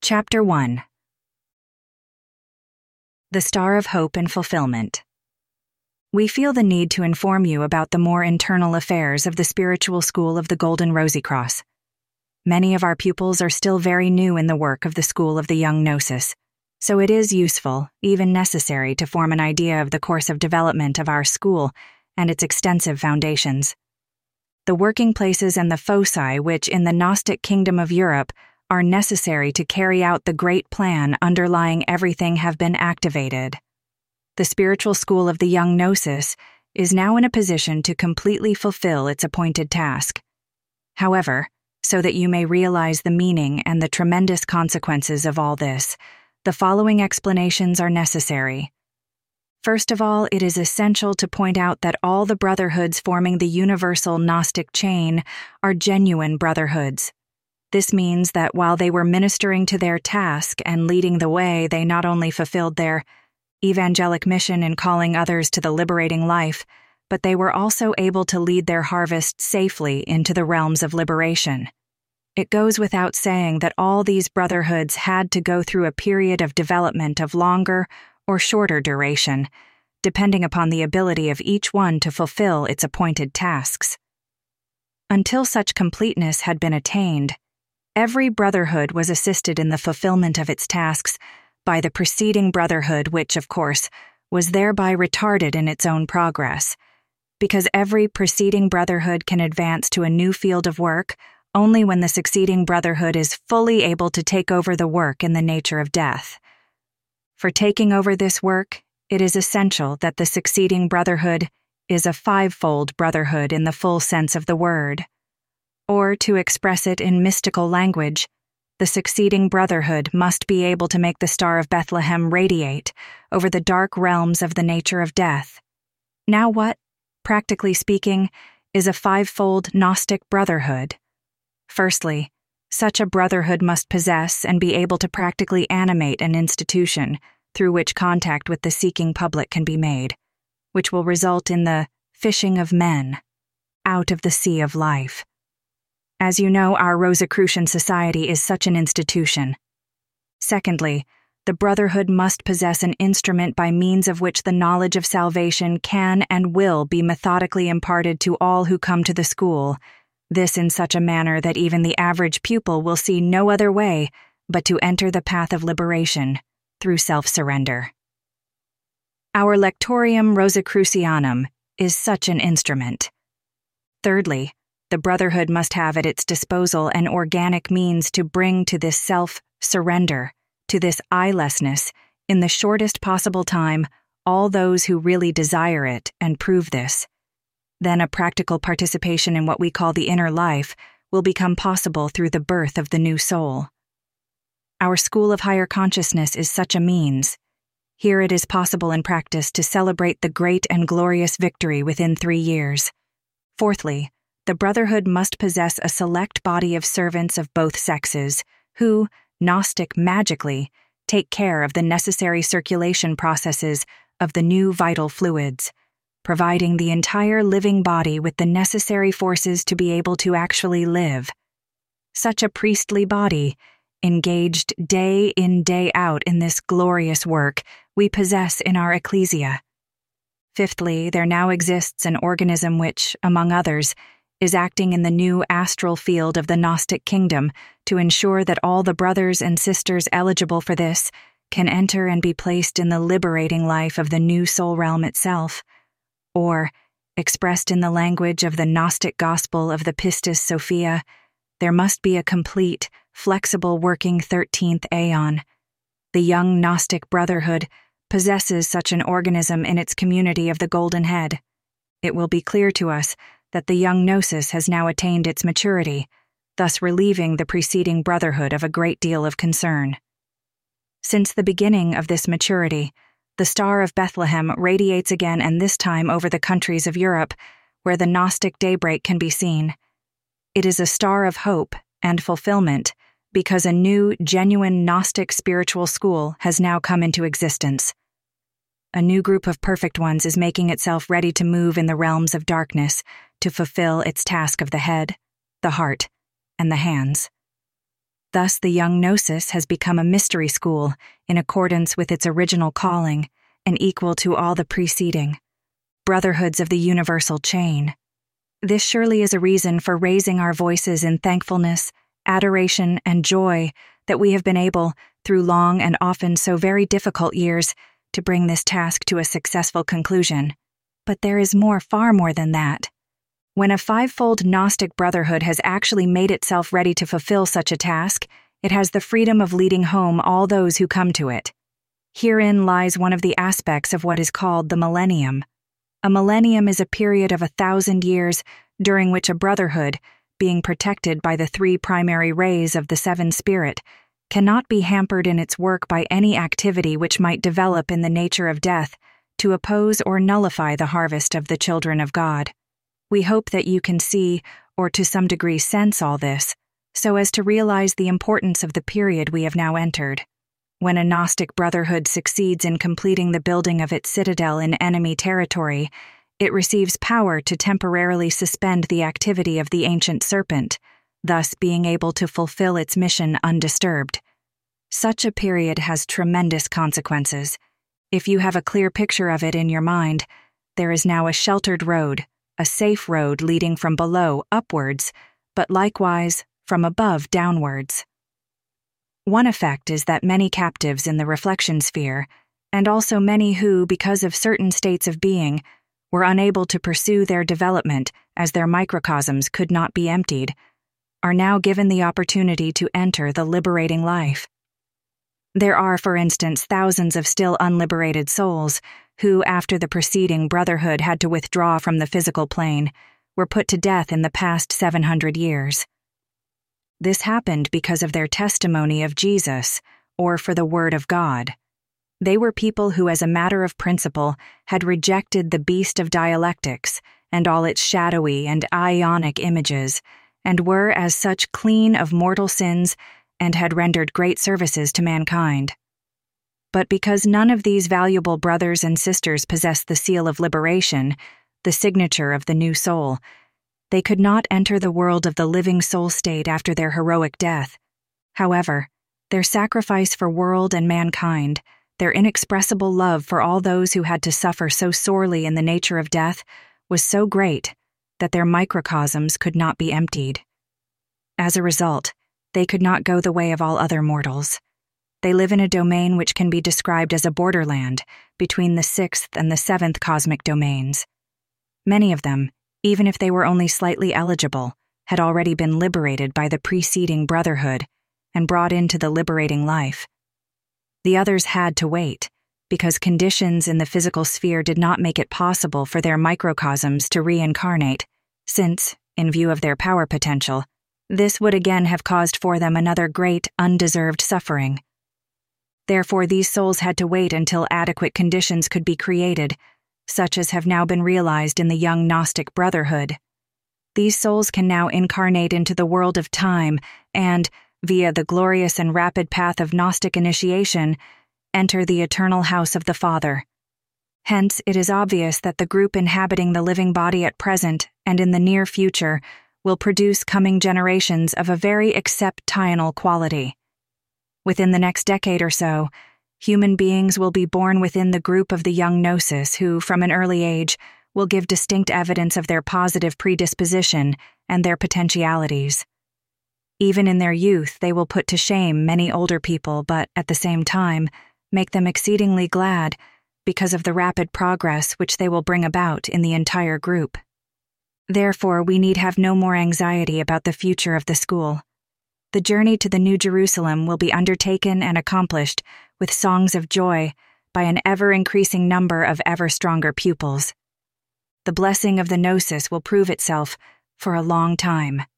Chapter 1. The Star of Hope and Fulfillment. We feel the need to inform you about the more internal affairs of the spiritual school of the Golden Rosicross. Many of our pupils are still very new in the work of the School of the Young Gnosis, so it is useful, even necessary, to form an idea of the course of development of our school and its extensive foundations. The working places and the foci which, in the Gnostic kingdom of Europe, are necessary to carry out the great plan underlying everything have been activated. The spiritual school of the Young Gnosis is now in a position to completely fulfill its appointed task. However, so that you may realize the meaning and the tremendous consequences of all this, the following explanations are necessary. First of all, it is essential to point out that all the brotherhoods forming the universal Gnostic chain are genuine brotherhoods. This means that while they were ministering to their task and leading the way, they not only fulfilled their evangelic mission in calling others to the liberating life, but they were also able to lead their harvest safely into the realms of liberation. It goes without saying that all these brotherhoods had to go through a period of development of longer or shorter duration, depending upon the ability of each one to fulfill its appointed tasks. Until such completeness had been attained, every brotherhood was assisted in the fulfillment of its tasks by the preceding brotherhood, which, of course, was thereby retarded in its own progress, because every preceding brotherhood can advance to a new field of work only when the succeeding brotherhood is fully able to take over the work in the nature of death. For taking over this work, it is essential that the succeeding brotherhood is a fivefold brotherhood in the full sense of the word. Or, to express it in mystical language, the succeeding brotherhood must be able to make the Star of Bethlehem radiate over the dark realms of the nature of death. Now what, practically speaking, is a fivefold Gnostic brotherhood? Firstly, such a brotherhood must possess and be able to practically animate an institution through which contact with the seeking public can be made, which will result in the fishing of men out of the sea of life. As you know, our Rosicrucian Society is such an institution. Secondly, the brotherhood must possess an instrument by means of which the knowledge of salvation can and will be methodically imparted to all who come to the school, this in such a manner that even the average pupil will see no other way but to enter the path of liberation through self-surrender. Our Lectorium Rosicrucianum is such an instrument. Thirdly, the brotherhood must have at its disposal an organic means to bring to this self-surrender, to this I-lessness, in the shortest possible time, all those who really desire it and prove this. Then a practical participation in what we call the inner life will become possible through the birth of the new soul. Our School of Higher Consciousness is such a means. Here it is possible in practice to celebrate the great and glorious victory within 3 years. Fourthly, the brotherhood must possess a select body of servants of both sexes who, Gnostic magically, take care of the necessary circulation processes of the new vital fluids, providing the entire living body with the necessary forces to be able to actually live. Such a priestly body, engaged day in day out in this glorious work, we possess in our ecclesia. Fifthly, there now exists an organism which, among others, is acting in the new astral field of the Gnostic kingdom to ensure that all the brothers and sisters eligible for this can enter and be placed in the liberating life of the new soul realm itself. Or, expressed in the language of the Gnostic gospel of the Pistis Sophia, there must be a complete, flexible working 13th aeon. The young Gnostic brotherhood possesses such an organism in its community of the Golden Head. It will be clear to us that the young Gnosis has now attained its maturity, thus relieving the preceding brotherhood of a great deal of concern. Since the beginning of this maturity, the Star of Bethlehem radiates again, and this time over the countries of Europe, where the Gnostic daybreak can be seen. It is a star of hope and fulfillment, because a new, genuine Gnostic spiritual school has now come into existence. A new group of perfect ones is making itself ready to move in the realms of darkness to fulfill its task of the head, the heart, and the hands. Thus, the young Gnosis has become a mystery school in accordance with its original calling and equal to all the preceding brotherhoods of the universal chain. This surely is a reason for raising our voices in thankfulness, adoration, and joy that we have been able, through long and often so very difficult years, to bring this task to a successful conclusion. But there is more, far more than that. When a fivefold Gnostic brotherhood has actually made itself ready to fulfill such a task, it has the freedom of leading home all those who come to it. Herein lies one of the aspects of what is called the millennium. A millennium is a period of 1,000 years during which a brotherhood, being protected by the three primary rays of the seven spirit, cannot be hampered in its work by any activity which might develop in the nature of death to oppose or nullify the harvest of the children of God. We hope that you can see, or to some degree sense all this, so as to realize the importance of the period we have now entered. When a Gnostic brotherhood succeeds in completing the building of its citadel in enemy territory, it receives power to temporarily suspend the activity of the ancient serpent, thus being able to fulfill its mission undisturbed. Such a period has tremendous consequences. If you have a clear picture of it in your mind, there is now a sheltered road, a safe road leading from below upwards, but likewise from above downwards. One effect is that many captives in the reflection sphere, and also many who, because of certain states of being, were unable to pursue their development as their microcosms could not be emptied, are now given the opportunity to enter the liberating life. There are, for instance, thousands of still unliberated souls who, after the preceding brotherhood had to withdraw from the physical plane, were put to death in the past 700 years. This happened because of their testimony of Jesus, or for the Word of God. They were people who, as a matter of principle, had rejected the beast of dialectics and all its shadowy and ionic images, and were as such clean of mortal sins and had rendered great services to mankind. But because none of these valuable brothers and sisters possessed the seal of liberation, the signature of the new soul, they could not enter the world of the living soul state after their heroic death. However, their sacrifice for world and mankind, their inexpressible love for all those who had to suffer so sorely in the nature of death, was so great that their microcosms could not be emptied. As a result, they could not go the way of all other mortals. They live in a domain which can be described as a borderland between the sixth and the seventh cosmic domains. Many of them, even if they were only slightly eligible, had already been liberated by the preceding brotherhood and brought into the liberating life. The others had to wait, because conditions in the physical sphere did not make it possible for their microcosms to reincarnate, since, in view of their power potential, this would again have caused for them another great, undeserved suffering. Therefore, these souls had to wait until adequate conditions could be created, such as have now been realized in the young Gnostic brotherhood. These souls can now incarnate into the world of time and, via the glorious and rapid path of Gnostic initiation, enter the eternal house of the Father. Hence, it is obvious that the group inhabiting the living body at present and in the near future will produce coming generations of a very exceptional quality. Within the next decade or so, human beings will be born within the group of the young Gnosis who, from an early age, will give distinct evidence of their positive predisposition and their potentialities. Even in their youth, they will put to shame many older people, but, at the same time, make them exceedingly glad because of the rapid progress which they will bring about in the entire group. Therefore, we need have no more anxiety about the future of the school. The journey to the New Jerusalem will be undertaken and accomplished with songs of joy by an ever-increasing number of ever-stronger pupils. The blessing of the Gnosis will prove itself for a long time.